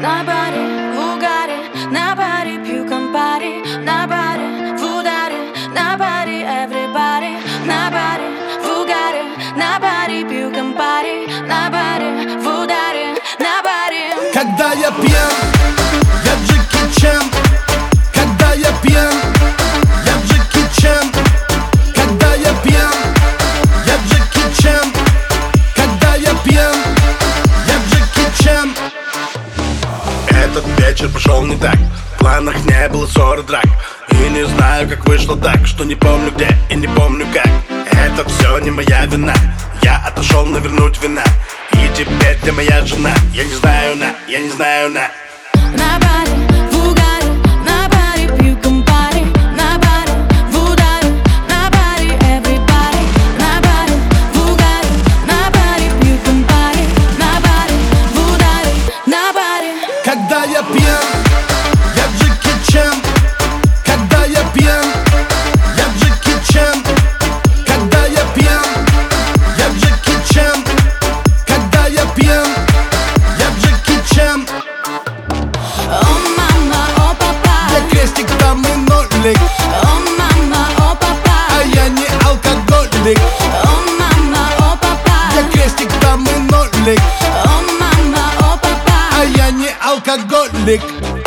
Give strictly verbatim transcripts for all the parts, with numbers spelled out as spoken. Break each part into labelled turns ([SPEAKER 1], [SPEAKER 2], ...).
[SPEAKER 1] На баре, в угаре, на баре пью кампари. На баре, в ударе, на баре everybody. На баре, в угаре, на баре пью кампари. На баре, в ударе, на баре.
[SPEAKER 2] Когда я пьян, я Джеки Чан. Когда я пьян, я Джеки Чан. Когда я пьян, я Джеки Чан. Когда я пьян, я Джеки Чан. Этот вечер пошел не так, в планах не было ссоры, драк. И не знаю, как вышло так, что не помню где и не помню как. Это все не моя вина, я отошел навернуть вина. И теперь ты моя жена, я не знаю на, я не знаю на.
[SPEAKER 1] На баре, в угаре, на баре пью кампари. На баре, в ударе, на баре everybody. На баре, в угаре, на баре пью кампари. На баре, в ударе, на баре.
[SPEAKER 2] Когда я пьян, я Джеки Чан. Когда я пьян, я Джеки Чан. Когда я пьян, я Джеки Чан. Когда я пьян, я Джеки Чан.
[SPEAKER 1] О мама, о папа,
[SPEAKER 2] Я крестик там и нолик,
[SPEAKER 1] о мама, о папа,
[SPEAKER 2] а я не алкоголик.
[SPEAKER 1] о мама, о папа,
[SPEAKER 2] Я крестик там и нолик,
[SPEAKER 1] о мама, о папа.
[SPEAKER 2] а я не алкоголик.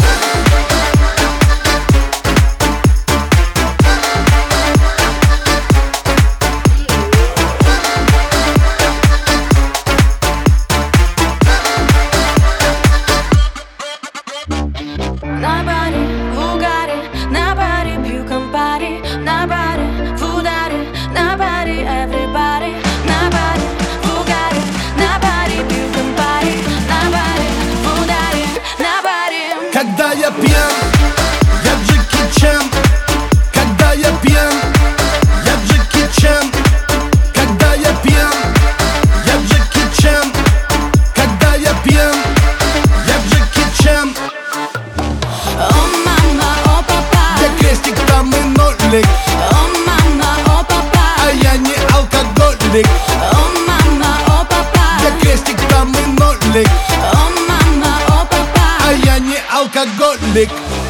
[SPEAKER 1] На баре, в угаре, на баре пью кампари. На баре, в ударе, на баре everybody. На баре, в угаре, на баре пью кампари. На баре, в ударе, на баре.
[SPEAKER 2] Когда я пьян, я Джеки Чан. Когда я пьян, я Джеки Чан. Когда я пьян, я Джеки Чан. Когда я пьян, я Джеки Чан.
[SPEAKER 1] О мама, о папа,
[SPEAKER 2] Я крестик там и нолик,
[SPEAKER 1] о мама, о папа,
[SPEAKER 2] а я не алкоголик.
[SPEAKER 1] о мама, о папа,
[SPEAKER 2] Я крестик там и нолик,
[SPEAKER 1] о мама, о папа.
[SPEAKER 2] а я не алкоголик.